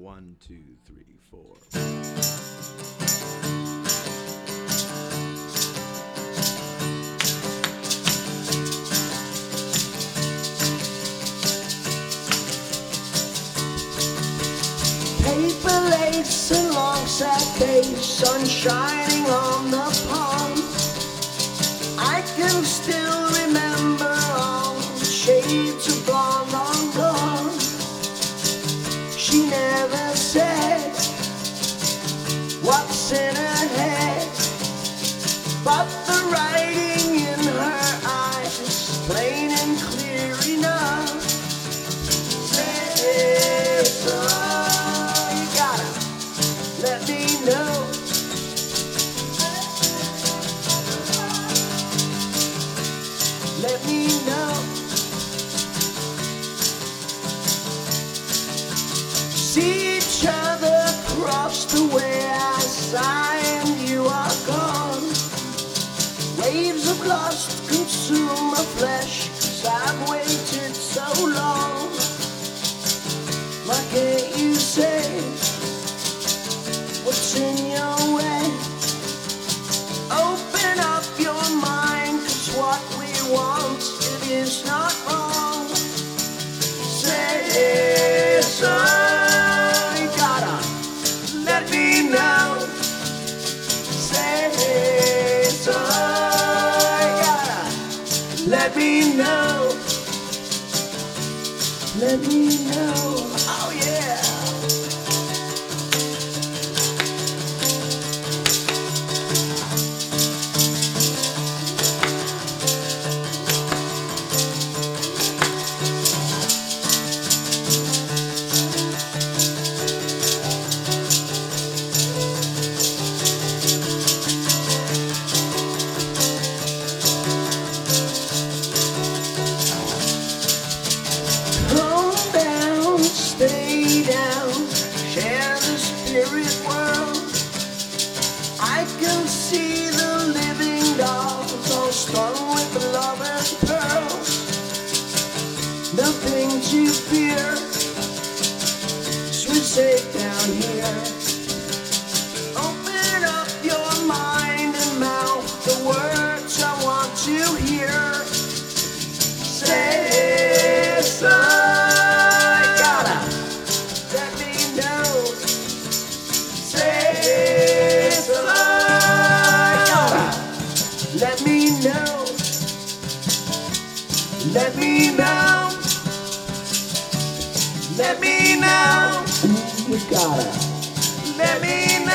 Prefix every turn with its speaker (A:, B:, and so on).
A: 1, 2, 3, 4.
B: Paper lace and long sad days, sun shining on the pond. I can still remember all the shades of blonde on blonde. She never said what's in her head, but the writing in her eyes, plain and clear enough, says so. You gotta let me know. Let me know. See each other cross the way I sigh and you are gone. Waves of lust consume my flesh, 'cause I've waited so long. Why can't you say what's in your way? Open up your mind, 'cause what we want, it is not wrong. Say so. You gotta let me know. Say so. You gotta let me know. Let me know. Oh yeah. Come down, stay down, share the spirit world. I can see the living dolls all strung with lover's pearls. Nothing to fear, sweet safe down here. Open up your mind and mouth the words I want to hear. Say so. You gotta let me know. Say so. You gotta let me know. Let me know. Let me know. You gotta let me know.